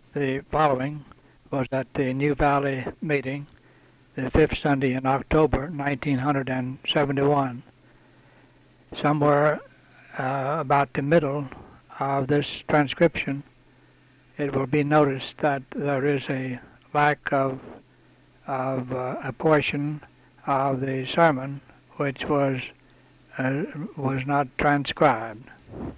The following was at the New Valley meeting, the fifth Sunday in October 1971. Somewhere about the middle of this transcription, it will be noticed that there is a lack of a portion of the sermon which was not transcribed.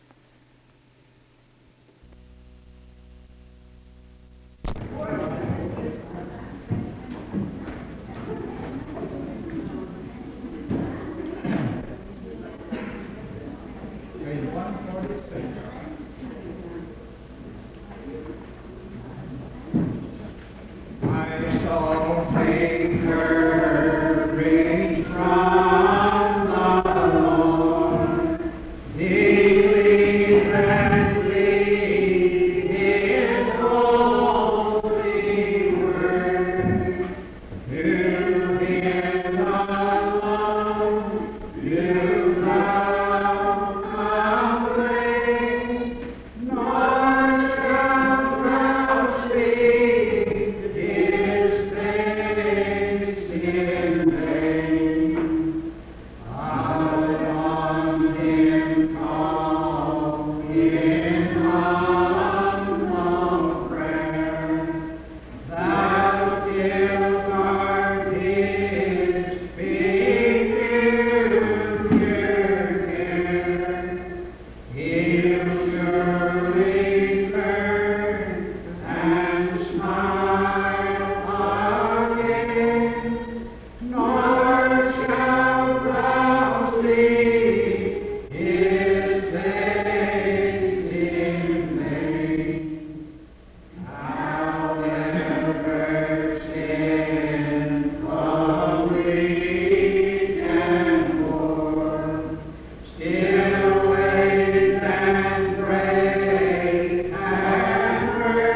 My soul take courage from the Lord, believe and believe His holy word. To Him alone do thou complain, nor shalt thou see His face in vain. I'll on Him call in humble prayer. Thou still art His peculiar care. He'll surely turn and smile again, nor shalt thou see His face in vain. However sinful, weak, and poor, still wait and pray and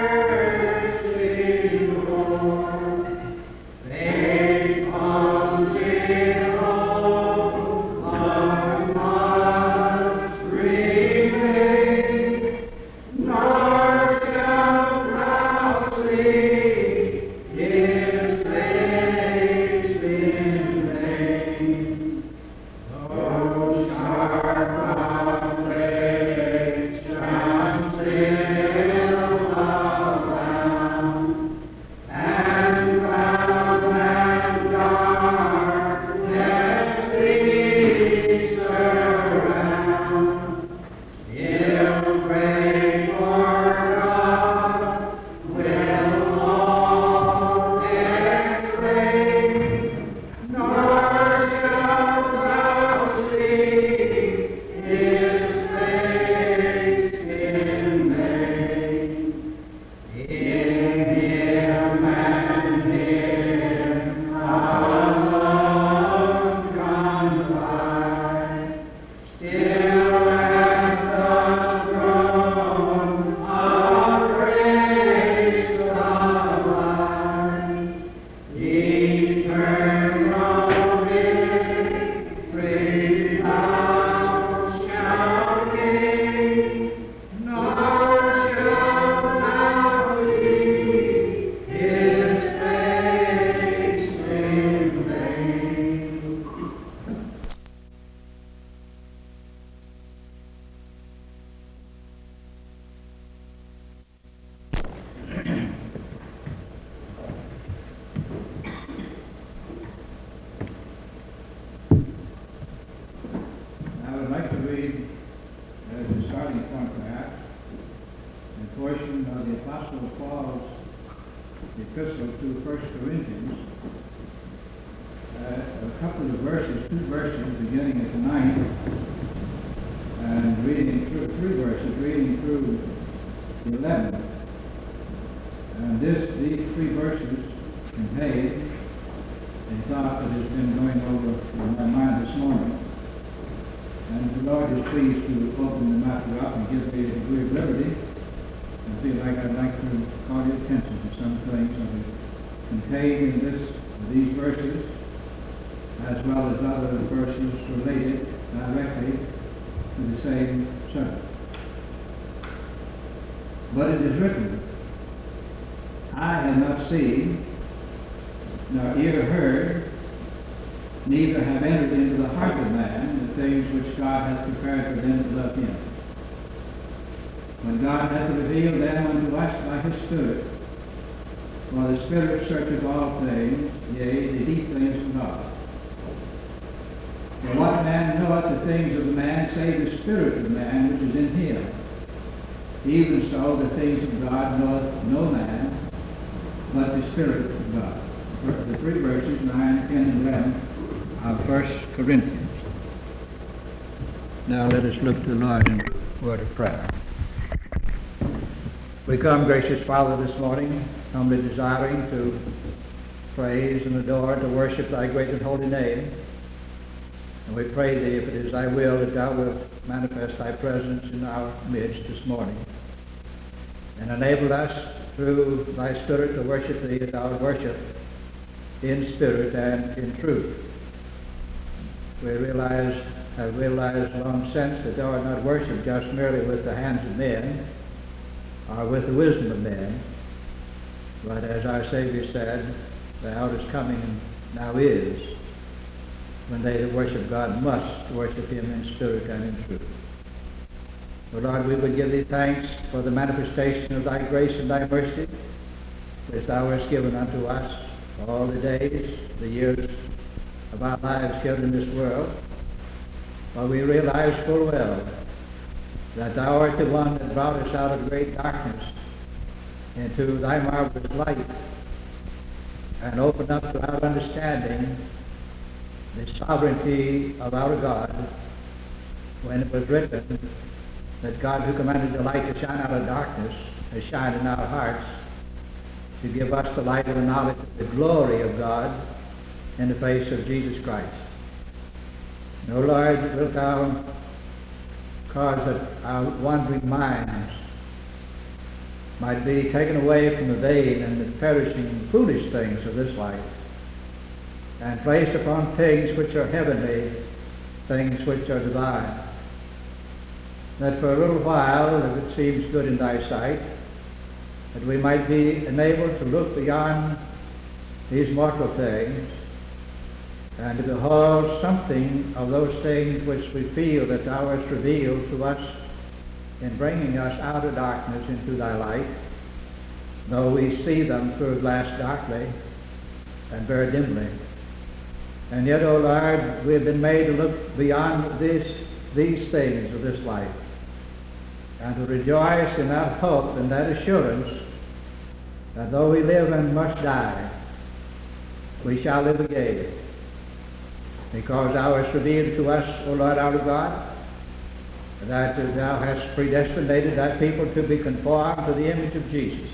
mercy Lord. Faith comes in hope, heart must remain, nor shalt thou see His face in vain. Those sharp afflictions still abound, and clouds and darkness thee surround. Still pray for God will all explain, nor shalt thou see His face in vain. In Him and Him alone confide, still at the throne of grace abide. Eternal victory thou shalt gain, nor shalt thou see His face in vain. I would like to read, as a starting point perhaps, a portion of the Apostle Paul's epistle to 1 Corinthians, a couple of verses, two verses, beginning at the 9th, and reading through three verses, reading through the 11th. And these three verses contain a thought that has been going over in my mind this morning. And the Lord is pleased to open the matter up and give me a degree of liberty. I feel like I'd like to call your attention to some things that are contained in these verses, as well as other verses related directly to the same subject. But it is written, eye have not seen, nor ear heard, neither have entered into the heart of man the things which God hath prepared for them that love him. When God hath revealed them unto us by his Spirit, for the Spirit searcheth all things, yea, the deep things of God. For what man knoweth the things of the man, save the spirit of man which is in him? Even so the things of God knoweth no man, but the Spirit of God. The three verses, 9, 10, and 11, of 1 Corinthians. Now let us look to the Lord in a word of prayer. We come, gracious Father, this morning, humbly desiring to praise and adore, to worship thy great and holy name. And we pray thee, if it is thy will, that thou wilt manifest thy presence in our midst this morning, and enable us through thy Spirit to worship thee as thou worship in spirit and in truth. We have realized long since that thou art not worshipped just merely with the hands of men or with the wisdom of men, but as our Savior said, the hour is coming and now is, when they that worship God must worship him in spirit and in truth. O Lord, we would give thee thanks for the manifestation of thy grace and thy mercy, which thou hast given unto us all the days, the years of our lives here in this world. For we realize full well that thou art the one that brought us out of great darkness into thy marvelous light, and opened up to our understanding the sovereignty of our God, when it was written that God, who commanded the light to shine out of darkness, has shined in our hearts to give us the light of the knowledge of the glory of God in the face of Jesus Christ. O Lord, wilt thou cause that our wandering minds might be taken away from the vain and the perishing foolish things of this life, and placed upon things which are heavenly, things which are divine. That for a little while, if it seems good in thy sight, that we might be enabled to look beyond these mortal things and to behold something of those things which we feel that thou hast revealed to us in bringing us out of darkness into thy light, though we see them through a glass darkly and very dimly. And yet, O Lord, we have been made to look beyond these things of this life, and to rejoice in that hope and that assurance that though we live and must die, we shall live again, because thou hast revealed to us, O Lord our God, that thou hast predestinated thy people to be conformed to the image of Jesus.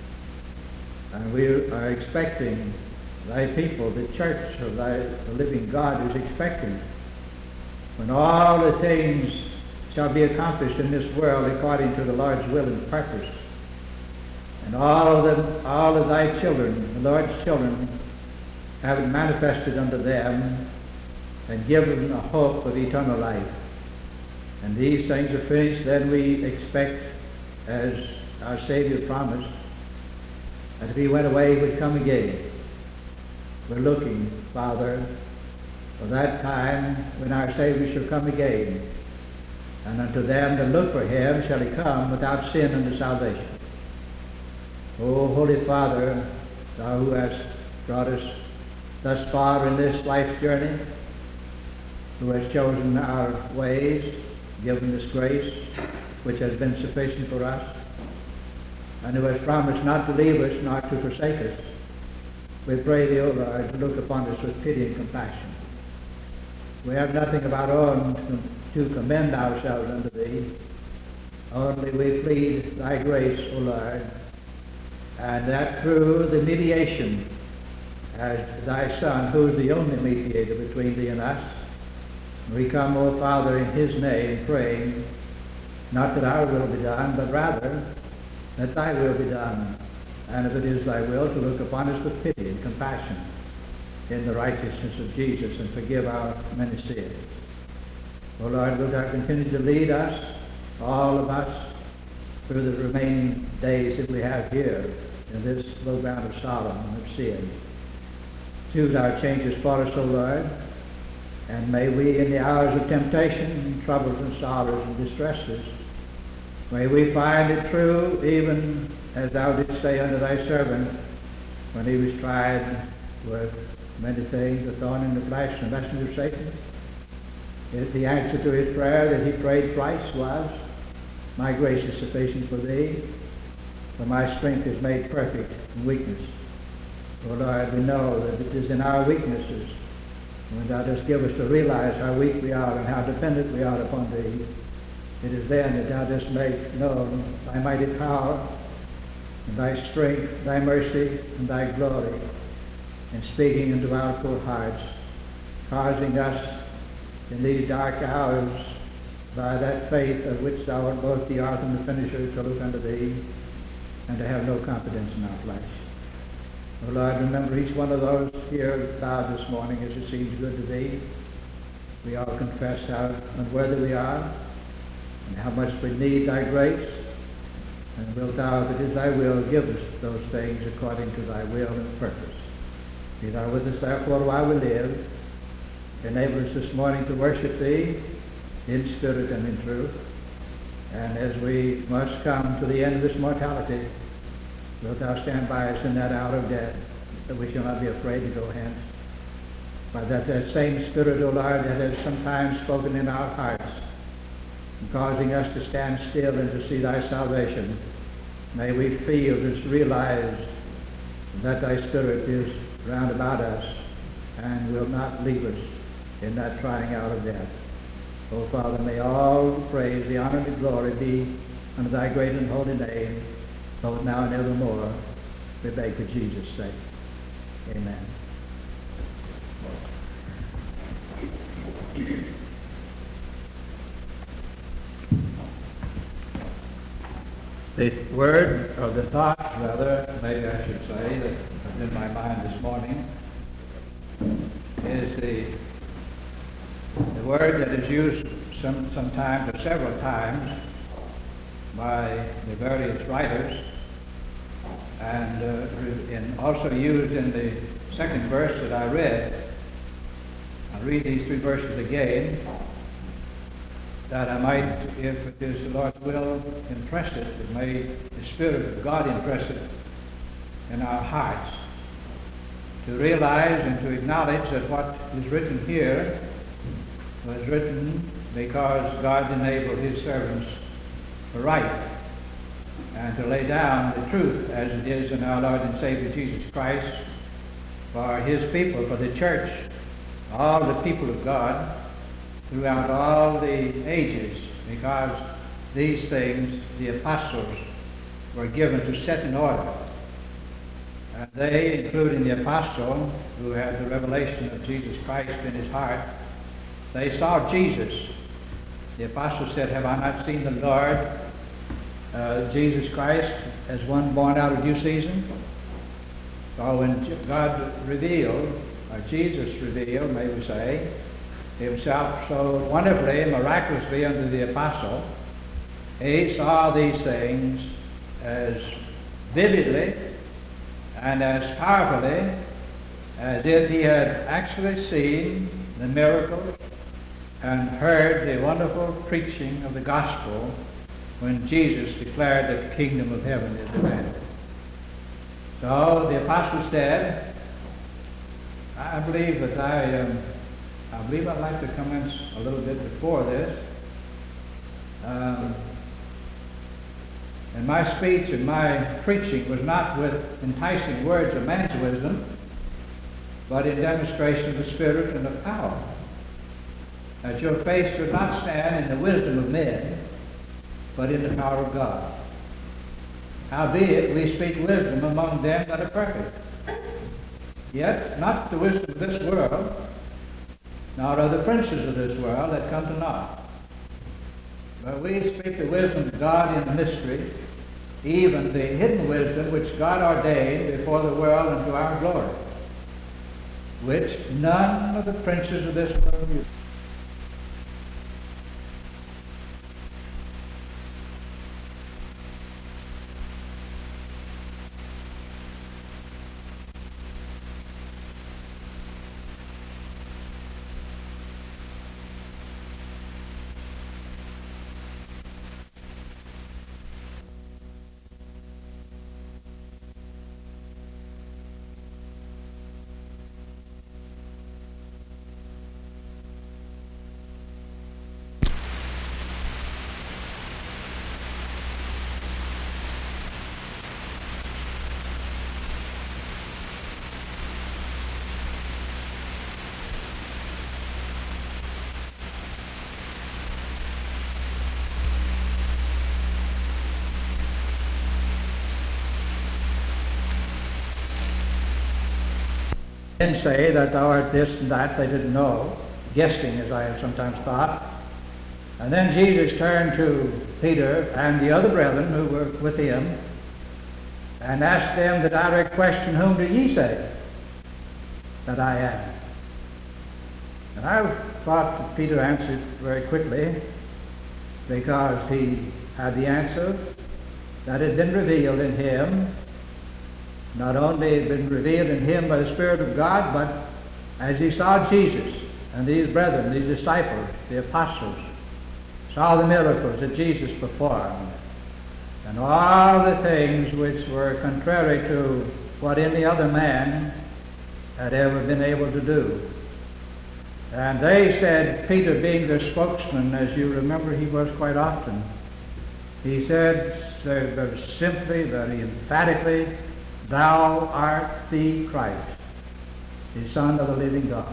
And we are expecting thy people, the church of the living God, is expecting, when all the things shall be accomplished in this world according to the Lord's will and purpose, and all of thy children, the Lord's children, having manifested unto them and given a hope of eternal life. And these things are finished, then we expect, as our Savior promised, that if he went away, he would come again. We're looking, Father, for that time when our Savior shall come again, and unto them that look for him shall he come without sin unto salvation. O Holy Father, thou who hast brought us thus far in this life journey, who hast chosen our ways, given us grace which has been sufficient for us, and who has promised not to leave us nor to forsake us, we pray thee, O Lord, to look upon us with pity and compassion. We have nothing of our own to commend ourselves unto thee. Only we plead thy grace, O Lord, and that through the mediation as thy Son, who is the only mediator between thee and us, we come, O Father, in his name, praying, not that our will be done, but rather that thy will be done. And if it is thy will, to look upon us with pity and compassion in the righteousness of Jesus, and forgive our many sins. O Lord, wilt thou continue to lead us, all of us, through the remaining days that we have here in this low ground of Sodom and of sin. Choose our changes for us, O Lord, and may we in the hours of temptation and troubles and sorrows and distresses, may we find it true, even as thou didst say unto thy servant when he was tried with many things, a thorn in the flesh, the messenger of Satan. The answer to his prayer that he prayed thrice was, my grace is sufficient for thee, for my strength is made perfect in weakness. O Lord, we know that it is in our weaknesses, when thou dost give us to realize how weak we are and how dependent we are upon thee, it is then that thou dost make known thy mighty power and thy strength, thy mercy, and thy glory, in speaking into our poor hearts, causing us in these dark hours, by that faith of which thou art both the author and the finisher, to look unto thee, and to have no confidence in our flesh. O Lord, remember each one of those here bowed this morning as it seems good to thee. We all confess how unworthy we are, and how much we need thy grace, and wilt thou, that is thy will, give us those things according to thy will and purpose. Be thou with us therefore while we live. Enable us this morning to worship thee in spirit and in truth. And as we must come to the end of this mortality, wilt thou stand by us in that hour of death, that we shall not be afraid to go hence. But that same Spirit, O Lord, that has sometimes spoken in our hearts, and causing us to stand still and to see thy salvation, may we feel, just realize that thy Spirit is round about us and will not leave us in that trying out of death. O Father, may all the praise, the honor, and the glory be unto thy great and holy name, both now and evermore, we beg for Jesus' sake. Amen. The word, or the thought, rather, maybe I should say, that was in my mind this morning, is the word that is used sometimes or several times by the various writers, and also used in the second verse that I read. I'll read these three verses again, that I might, if it is the Lord's will, impress it, that may the Spirit of God impress it in our hearts, to realize and to acknowledge that what is written here was written because God enabled his servants to write and to lay down the truth as it is in our Lord and Savior Jesus Christ for his people, for the church, all the people of God throughout all the ages, because these things the apostles were given to set in order. And they, including the apostle who had the revelation of Jesus Christ in his heart, they saw Jesus. The apostle said, have I not seen the Lord, Jesus Christ, as one born out of due season? So when God revealed, or Jesus revealed, may we say, himself so wonderfully, miraculously unto the apostle, he saw these things as vividly and as powerfully as if he had actually seen the miracles and heard the wonderful preaching of the gospel when Jesus declared that the kingdom of heaven is at hand. So the apostle said, I believe that I'd like to commence a little bit before this. And my speech and my preaching was not with enticing words of man's wisdom, but in demonstration of the Spirit and of power. That your faith should not stand in the wisdom of men, but in the power of God. Howbeit, we speak wisdom among them that are perfect. Yet not the wisdom of this world, nor of the princes of this world that come to naught. But we speak the wisdom of God in the mystery, even the hidden wisdom which God ordained before the world unto our glory, which none of the princes of this world knew. men say that thou art this and that, they didn't know, guessing as I have sometimes thought. And then Jesus turned to Peter and the other brethren who were with him and asked them the direct question, whom do ye say that I am? And I thought that Peter answered very quickly, because he had the answer that had been revealed in him. Not only had been revealed in him by the Spirit of God, but as he saw Jesus and these brethren, these disciples, the apostles, saw the miracles that Jesus performed, and all the things which were contrary to what any other man had ever been able to do. And they said, Peter being their spokesman, as you remember he was quite often, he said very simply, very emphatically, thou art the Christ, the Son of the living God.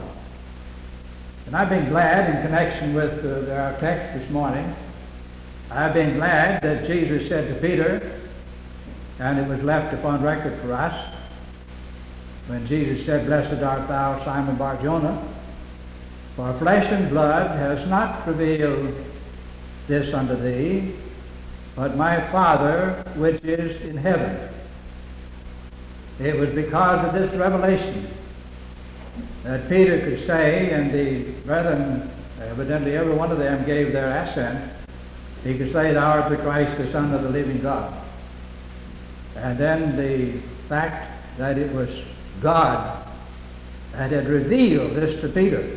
And I've been glad, in connection with our text this morning, I've been glad that Jesus said to Peter, and it was left upon record for us, when Jesus said, blessed art thou, Simon Bar-Jonah, for flesh and blood has not revealed this unto thee, but my Father which is in heaven. It was because of this revelation that Peter could say, and the brethren, evidently every one of them gave their assent, he could say, thou art the Christ, the Son of the living God. And then the fact that it was God that had revealed this to Peter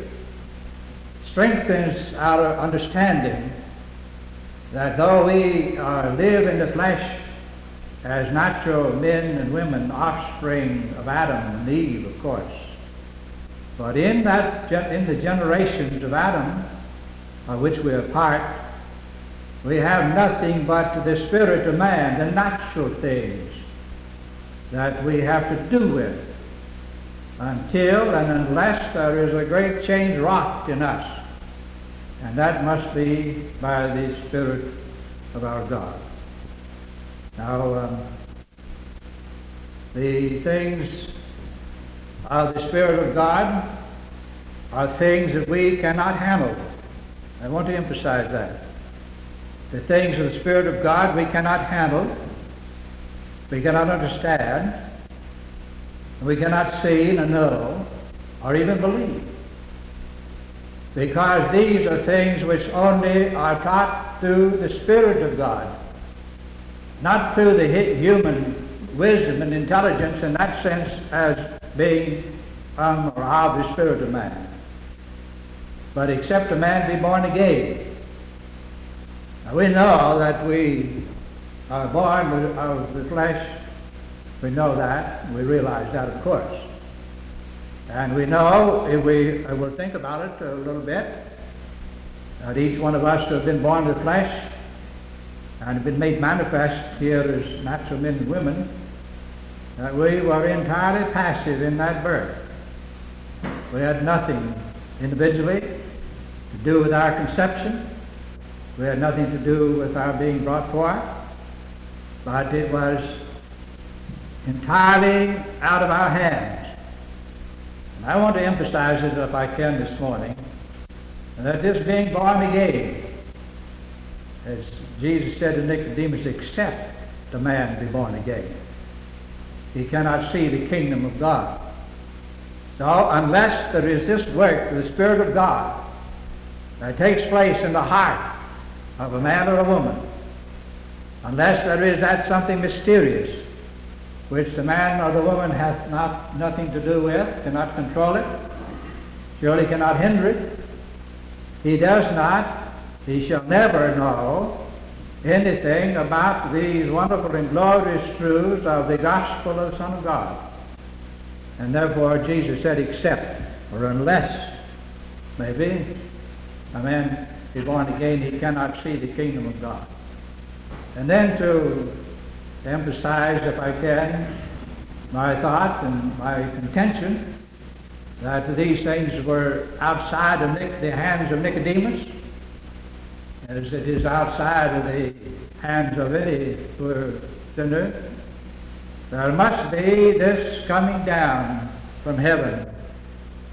strengthens our understanding that though we live in the flesh as natural men and women, offspring of Adam and Eve, of course, but in the generations of Adam, of which we are part, we have nothing but the spirit of man, the natural things that we have to do with, until and unless there is a great change wrought in us. And that must be by the Spirit of our God. Now, the things of the Spirit of God are things that we cannot handle. I want to emphasize that. The things of the Spirit of God we cannot handle, we cannot understand, we cannot see nor know, or even believe. Because these are things which only are taught through the Spirit of God, not through the human wisdom and intelligence in that sense as being from or of the spirit of man. But except a man be born again. Now we know that we are born of the flesh. We know that. We realize that, of course. And we know, if we will think about it a little bit, that each one of us who have been born of the flesh and have been made manifest here as natural men and women, that we were entirely passive in that birth. We had nothing individually to do with our conception. We had nothing to do with our being brought forth, but it was entirely out of our hands. And I want to emphasize it, if I can, this morning, that this being born again, as Jesus said to Nicodemus, except a man be born again, he cannot see the kingdom of God. So unless there is this work of the Spirit of God that takes place in the heart of a man or a woman, unless there is that something mysterious which the man or the woman hath nothing to do with, cannot control it, surely cannot hinder it, he shall never know anything about these wonderful and glorious truths of the gospel of the Son of God. And therefore Jesus said, except or unless, maybe, a man be born again, he cannot see the kingdom of God. And then to emphasize, if I can, my thought and my contention that these things were outside of the hands of Nicodemus, as it is outside of the hands of any poor sinner. There must be this coming down from heaven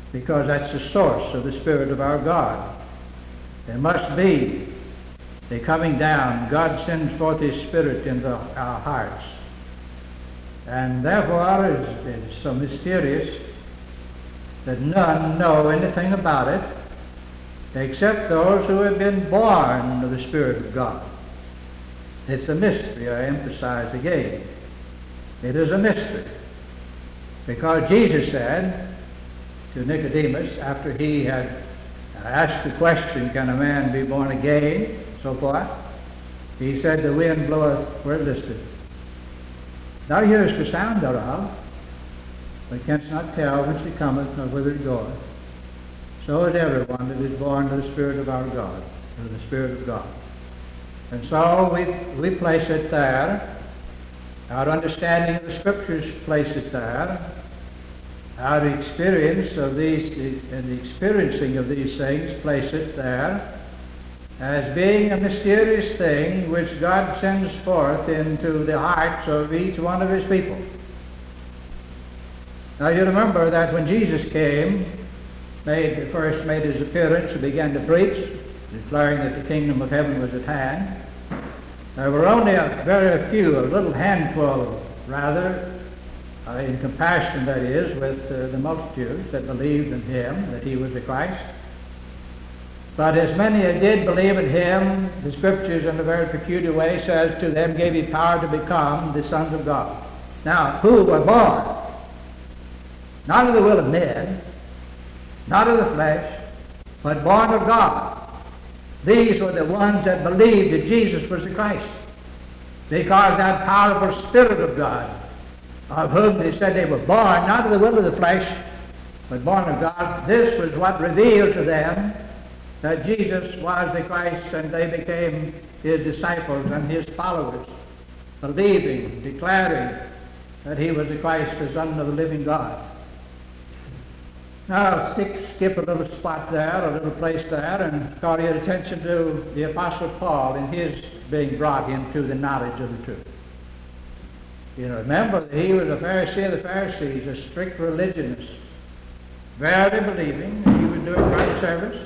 because that's the source of the Spirit of our God. There must be the coming down. God sends forth His Spirit into our hearts. And therefore it's so mysterious that none know anything about it except those who have been born of the Spirit of God. It's a mystery, I emphasize again. It is a mystery. Because Jesus said to Nicodemus, after he had asked the question, can a man be born again, so forth, he said, the wind bloweth where it listeth. Thou hearest the sound thereof, but canst not tell whence it cometh, nor whither it goeth. So is everyone that is born of the Spirit of our God, of the Spirit of God. And so we place it there. Our understanding of the Scriptures place it there. Our experience of these and the experiencing of these things place it there as being a mysterious thing which God sends forth into the hearts of each one of His people. Now you remember that when Jesus came, first made His appearance and began to preach, declaring that the kingdom of heaven was at hand, there were only a little handful rather, in comparison that is, with the multitudes that believed in Him, that He was the Christ. But as many as did believe in Him, the Scriptures in a very peculiar way says, to them gave He power to become the sons of God. Now, who were born? Not of the will of men, not of the flesh, but born of God. These were the ones that believed that Jesus was the Christ, because that powerful Spirit of God, of whom they said they were born, not of the will of the flesh, but born of God, this was what revealed to them that Jesus was the Christ, and they became His disciples and His followers, believing, declaring that He was the Christ, the Son of the living God. Now, skip a little spot there, a little place there, and call your attention to the Apostle Paul in his being brought into the knowledge of the truth. You know, remember that he was a Pharisee of the Pharisees, a strict religionist, very believing. He was doing right service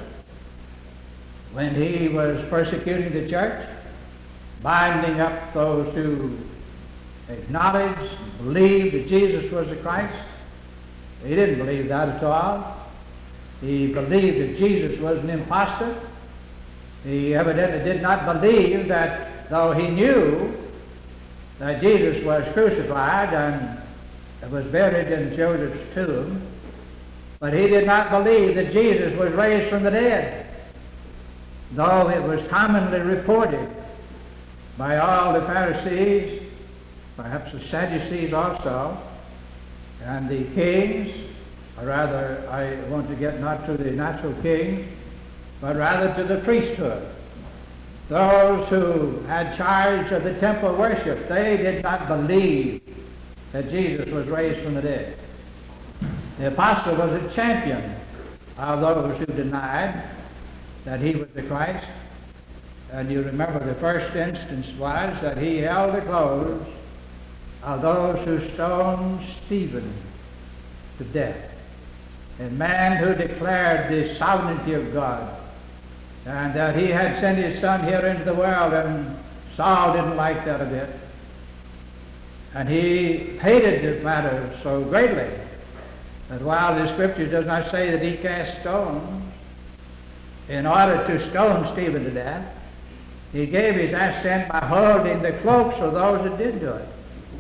when he was persecuting the church, binding up those who acknowledged, believed that Jesus was the Christ. He didn't believe that at all. He believed that Jesus was an impostor. He evidently did not believe that, though he knew that Jesus was crucified and was buried in Joseph's tomb, but he did not believe that Jesus was raised from the dead, though it was commonly reported by all the Pharisees, perhaps the Sadducees also, and the kings, or rather, I want to get not to the natural king, but rather to the priesthood. Those who had charge of the temple worship, they did not believe that Jesus was raised from the dead. The apostle was a champion of those who denied that he was the Christ. And you remember the first instance was that he held the clothes of those who stoned Stephen to death. A man who declared the sovereignty of God, and that he had sent his Son here into the world, and Saul didn't like that a bit. And he hated the matter so greatly that while the Scripture does not say that he cast stones in order to stone Stephen to death, he gave his assent by holding the cloaks of those that did do it.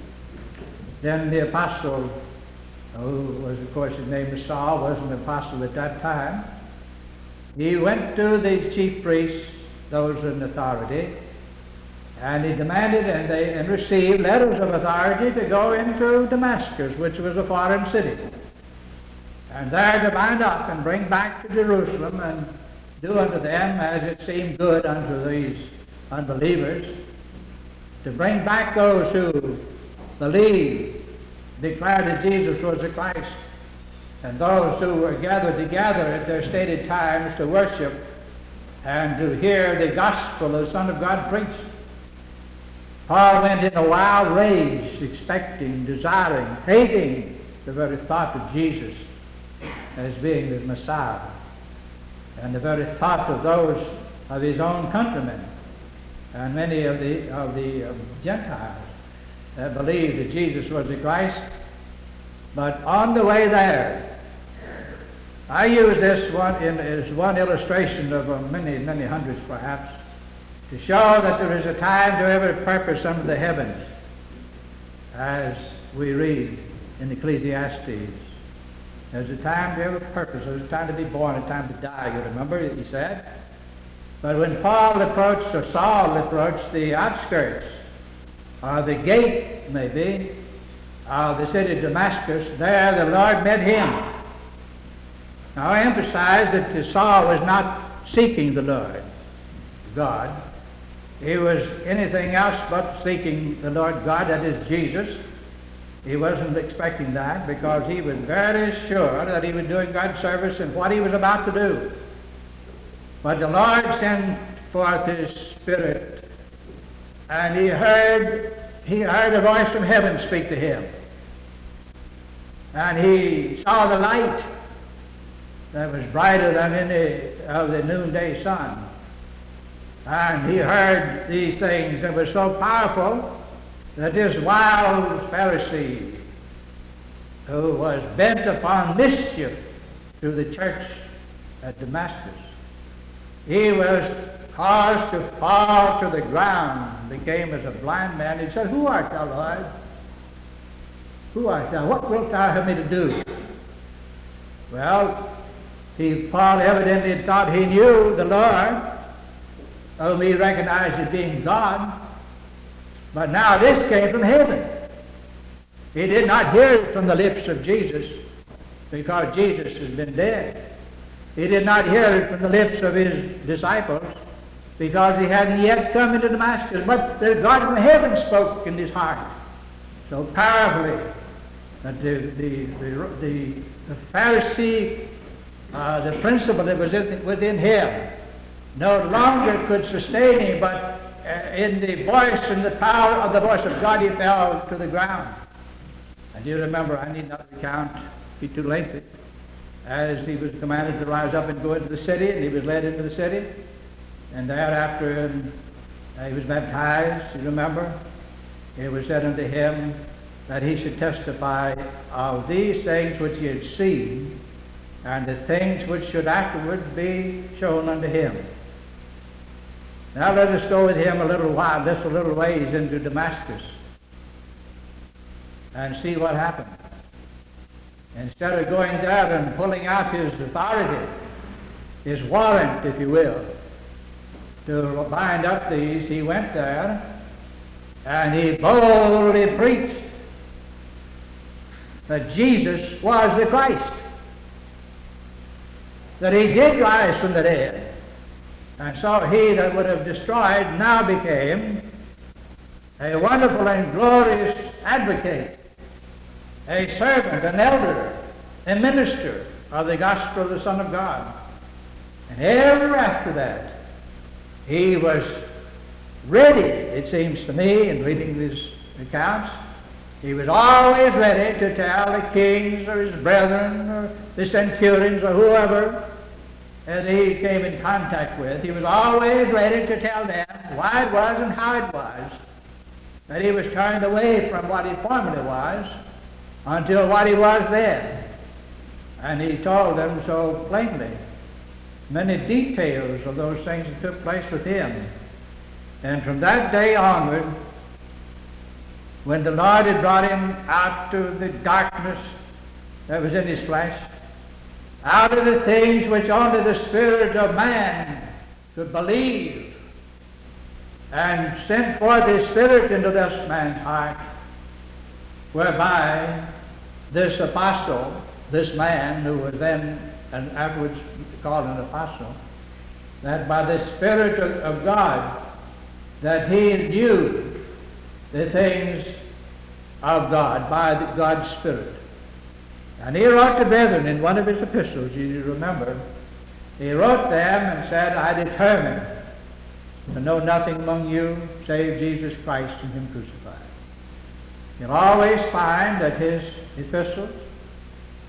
Then the apostle, who was, of course, his name was Saul, wasn't an apostle at that time, he went to the chief priests, those in authority, and he demanded and received letters of authority to go into Damascus, which was a foreign city, and there to bind up and bring back to Jerusalem and do unto them as it seemed good unto these unbelievers, to bring back those who believed, declared that Jesus was the Christ, and those who were gathered together at their stated times to worship and to hear the gospel of the Son of God preached. Paul went in a wild rage, expecting, desiring, hating the very thought of Jesus as being the Messiah. And the very thought of those of his own countrymen and many of the Gentiles that believed that Jesus was the Christ. But on the way there, I use this one as one illustration of many, many hundreds perhaps, to show that there is a time to every purpose under the heavens, as we read in Ecclesiastes. There's a time to every purpose. There's a time to be born, a time to die, you remember, he said. But when Saul approached the outskirts, or the gate, maybe, of the city of Damascus, there the Lord met him. Now I emphasize that Saul was not seeking the Lord God. He was anything else but seeking the Lord God, that is Jesus. He wasn't expecting that because he was very sure that he was doing God's service in what he was about to do. But the Lord sent forth his Spirit, and he heard a voice from heaven speak to him. And he saw the light that was brighter than any of the noonday sun. And he heard these things that were so powerful that this wild Pharisee, who was bent upon mischief to the church at Damascus, he was caused to fall to the ground, became as a blind man. He said, "Who art thou, Lord? Who art thou? What wilt thou have me to do?" Well, Paul evidently thought he knew the Lord, whom he recognized as being God. But now this came from heaven. He did not hear it from the lips of Jesus, because Jesus has been dead. He did not hear it from the lips of his disciples, because he hadn't yet come into Damascus. But the God from heaven spoke in his heart so powerfully that the Pharisee, the principle that was within him, no longer could sustain him, but in the voice and the power of the voice of God, he fell to the ground. And you remember, I need not recount, be too lengthy, as he was commanded to rise up and go into the city, and he was led into the city, and thereafter he was baptized, you remember. It was said unto him that he should testify of these things which he had seen, and the things which should afterwards be shown unto him. Now let us go with him a little ways into Damascus, and see what happened. Instead of going there and pulling out his authority, his warrant, if you will, to bind up these, he went there and he boldly preached that Jesus was the Christ, that he did rise from the dead. And so he that would have destroyed now became a wonderful and glorious advocate, a servant, an elder, a minister of the gospel of the Son of God. And ever after that, he was ready, it seems to me, in reading these accounts, he was always ready to tell the kings or his brethren or the centurions or whoever that he came in contact with. He was always ready to tell them why it was and how it was that he was turned away from what he formerly was until what he was then. And he told them so plainly many details of those things that took place with him. And from that day onward, when the Lord had brought him out of the darkness that was in his flesh, out of the things which only the spirit of man could believe, and sent forth his Spirit into this man's heart, whereby this apostle, this man who was then and afterwards called an apostle, that by the Spirit of God, that he knew the things of God by God's Spirit. And he wrote to brethren in one of his epistles, you remember, he wrote them and said, "I determined to know nothing among you save Jesus Christ and him crucified." You'll always find that his epistles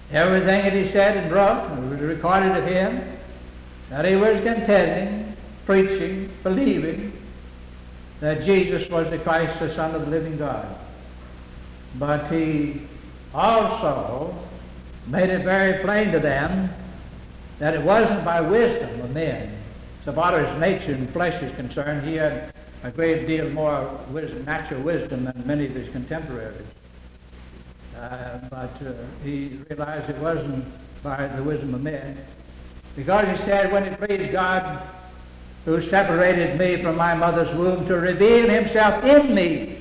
Everything that he said and wrote, it was recorded of him, that he was contending, preaching, believing that Jesus was the Christ, the Son of the living God. But he also made it very plain to them that it wasn't by wisdom of men. So far as nature and flesh is concerned, he had a great deal more wisdom, natural wisdom than many of his contemporaries. But he realized it wasn't by the wisdom of men. Because he said, when it pleased God, who separated me from my mother's womb, to reveal himself in me.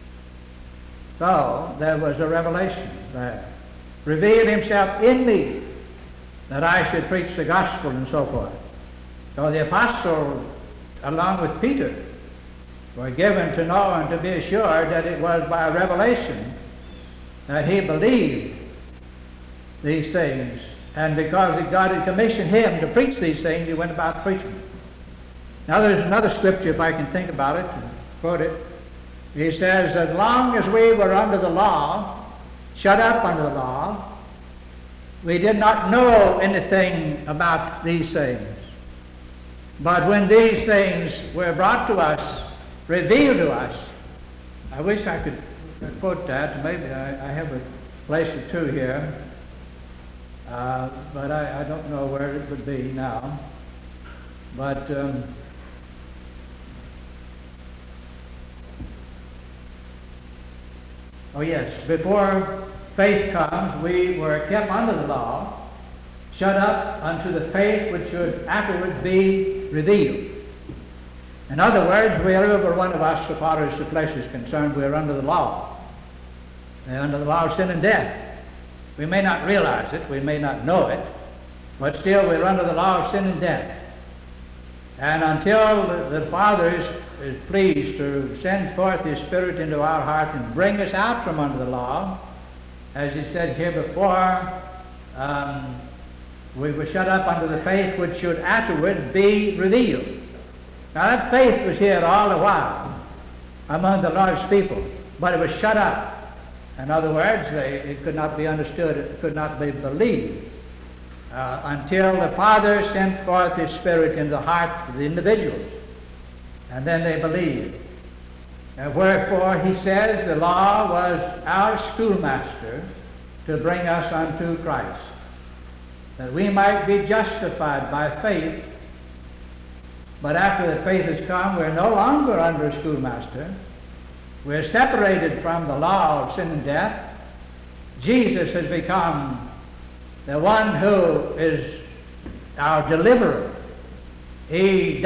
So there was a revelation there. Reveal himself in me, that I should preach the gospel and so forth. So the apostles, along with Peter, were given to know and to be assured that it was by revelation that he believed these things. And because God had commissioned him to preach these things, he went about preaching. Now there's another scripture, if I can think about it, and quote it. He says, as long as we were under the law, shut up under the law, we did not know anything about these things. But when these things were brought to us, revealed to us, I wish I could quote that. Maybe I have a place or two here, but I don't know where it would be now. But oh yes, before faith comes, we were kept under the law, shut up unto the faith which should afterward be revealed. In other words, wherever one of us, so far as the flesh is concerned, we are under the law. We are under the law of sin and death. We may not realize it, we may not know it, but still we're under the law of sin and death. And until the Father is pleased to send forth His Spirit into our heart and bring us out from under the law, as He said here before, we were shut up under the faith which should afterward be revealed. Now that faith was here all the while among the Lord's people, but it was shut up. In other words, it could not be understood, it could not be believed until the Father sent forth His Spirit in the hearts of the individuals, and then they believed. Wherefore he says the law was our schoolmaster to bring us unto Christ, that we might be justified by faith. But after the faith has come, we're no longer under a schoolmaster. We're separated from the law of sin and death. Jesus has become the one who is our deliverer. He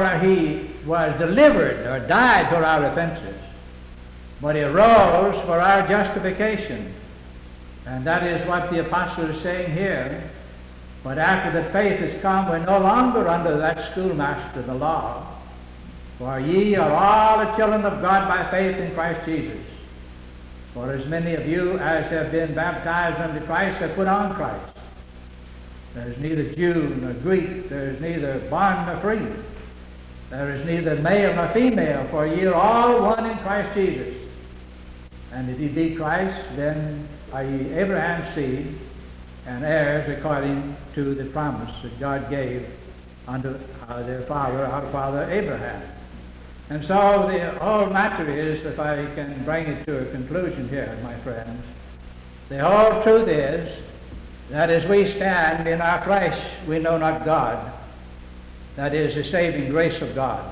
was delivered or died for our offenses, but He rose for our justification. And that is what the apostle is saying here. But after the faith has come, we're no longer under that schoolmaster, the law. For ye are all the children of God by faith in Christ Jesus. For as many of you as have been baptized unto Christ have put on Christ. There is neither Jew nor Greek, there is neither bond nor free. There is neither male nor female, for ye are all one in Christ Jesus. And if ye be Christ, then are ye Abraham's seed, and heirs according to the promise that God gave unto their father, our father Abraham. And so the whole matter is, if I can bring it to a conclusion here, my friends, the whole truth is that as we stand in our flesh, we know not God. That is the saving grace of God.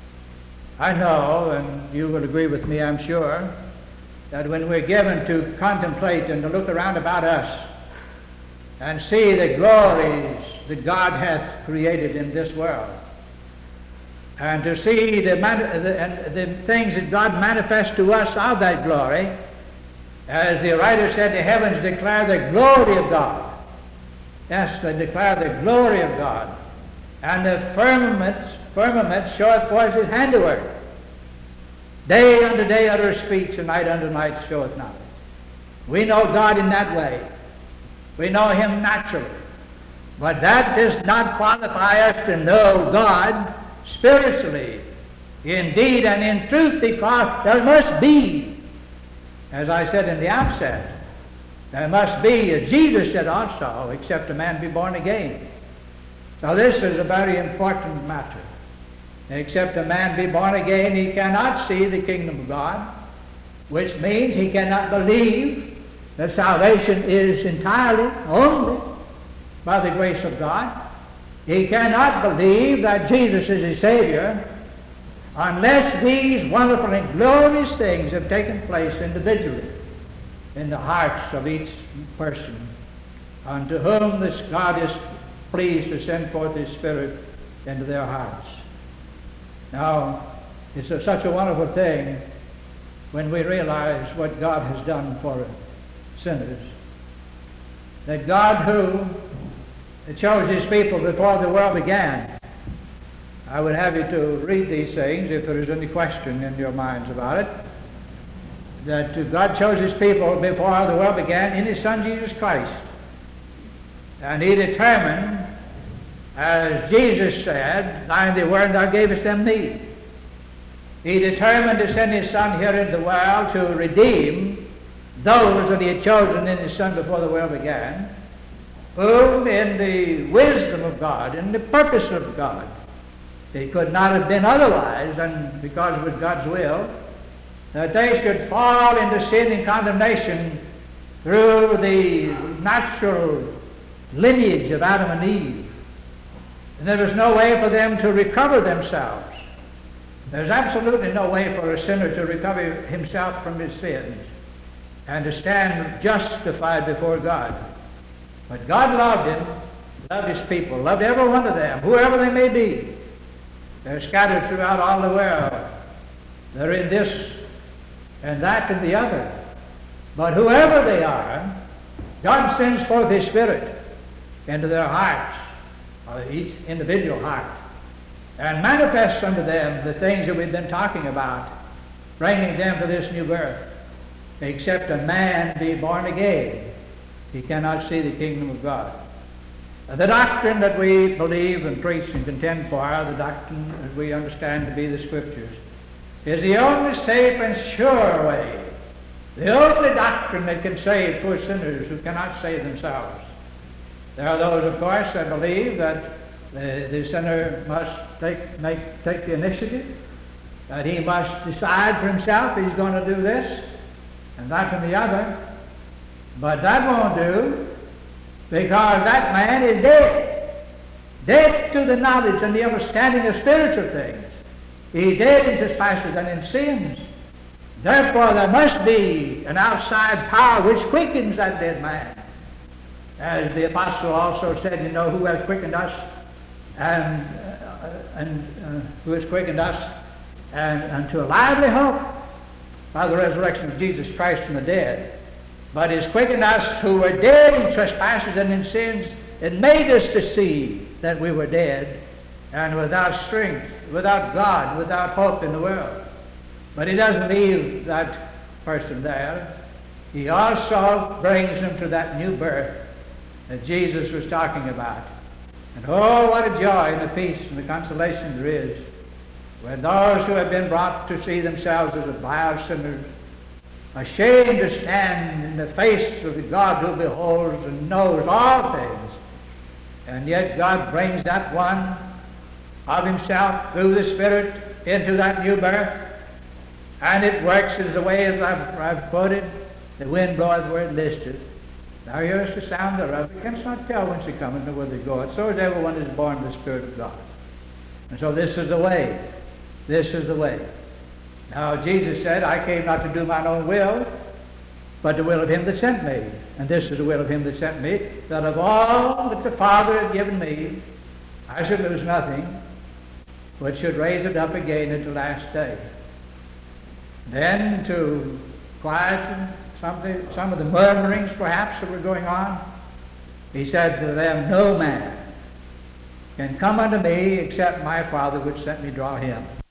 I know, and you will agree with me, I'm sure, that when we're given to contemplate and to look around about us and see the glories that God hath created in this world, and to see the things that God manifests to us of that glory, as the writer said, the heavens declare the glory of God. Yes, they declare the glory of God. And the firmament showeth forth His handiwork. Day unto day uttereth speech, and night unto night showeth knowledge. We know God in that way. We know Him naturally. But that does not qualify us to know God spiritually, in deed and in truth, because there must be, as I said in the outset, There must be, as Jesus said also, except a man be born again. So this is a very important matter. Except a man be born again, he cannot see the kingdom of God, which means he cannot believe that salvation is entirely, only by the grace of God. He cannot believe that Jesus is his Savior unless these wonderful and glorious things have taken place individually in the hearts of each person unto whom this God is pleased to send forth his Spirit into their hearts. Now, it's such a wonderful thing when we realize what God has done for sinners. That God who chose his people before the world began. I would have you to read these things if there is any question in your minds about it. That God chose his people before the world began in his Son Jesus Christ. And he determined, as Jesus said, thine the word, thou gavest them me. He determined to send his Son here into the world to redeem those that he had chosen in his Son before the world began, whom in the wisdom of God, in the purpose of God, it could not have been otherwise than because it was God's will, that they should fall into sin and condemnation through the natural lineage of Adam and Eve. And there was no way for them to recover themselves. There's absolutely no way for a sinner to recover himself from his sins and to stand justified before God. But God loved him, loved his people, loved every one of them, whoever they may be. They're scattered throughout all the world. They're in this and that and the other. But whoever they are, God sends forth his Spirit into their hearts, or each individual heart, and manifests unto them the things that we've been talking about, bringing them to this new birth. Except a man be born again, he cannot see the kingdom of God. The doctrine that we believe and preach and contend for, the doctrine that we understand to be the Scriptures, is the only safe and sure way, the only doctrine that can save poor sinners who cannot save themselves. There are those, of course, that believe that the sinner must take the initiative, that he must decide for himself he's going to do this and that and the other. But that won't do, because that man is dead. Dead to the knowledge and the understanding of spiritual things. He's dead in trespasses and in sins. Therefore there must be an outside power which quickens that dead man. As the apostle also said, who has quickened us and who has quickened us and unto a lively hope by the resurrection of Jesus Christ from the dead. But has quickened us who were dead in trespasses and in sins, and made us to see that we were dead and without strength, without God, without hope in the world. But he doesn't leave that person there. He also brings him to that new birth that Jesus was talking about. And oh, what a joy and the peace and the consolation there is when those who have been brought to see themselves as a vile sinners, ashamed to stand in the face of the God who beholds and knows all things, and yet God brings that one of himself through the Spirit into that new birth, and it works as the way as I've quoted, the wind bloweth where it listeth. Thou hearest the sound thereof, but canst not tell whence it cometh nor whither it goeth. So is everyone that is born of the Spirit of God. And so this is the way. This is the way. Now Jesus said, I came not to do mine own will, but the will of him that sent me. And this is the will of him that sent me, that of all that the Father had given me, I should lose nothing, but should raise it up again at the last day. Then to quieten some of the murmurings perhaps that were going on, he said to them, no man can come unto me except my Father which sent me draw him.